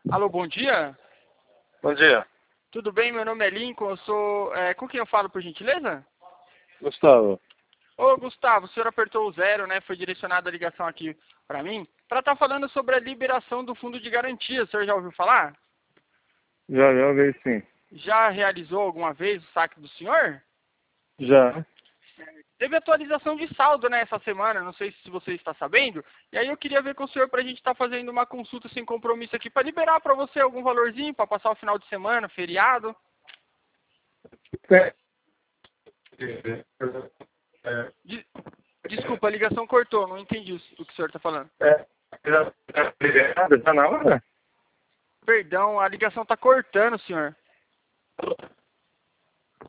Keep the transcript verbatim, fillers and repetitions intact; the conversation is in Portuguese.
Alô, bom dia. Bom dia. Tudo bem? Meu nome é Lincoln. Eu sou... É, com quem eu falo, por gentileza? Gustavo. Ô, Gustavo, o senhor apertou o zero, né? Foi direcionada a ligação aqui para mim. Para estar falando sobre a liberação do fundo de garantia. O senhor já ouviu falar? Já, já veio sim. Já realizou alguma vez o saque do senhor? Já. Teve atualização de saldo, né, essa semana, não sei se você está sabendo. E aí eu queria ver com o senhor para a gente estar fazendo uma consulta sem compromisso aqui, para liberar para você algum valorzinho, para passar o final de semana, feriado. É. De- Desculpa, a ligação cortou, não entendi o o que o senhor está falando. É. Já, já, já na hora? Perdão, a ligação está cortando, senhor.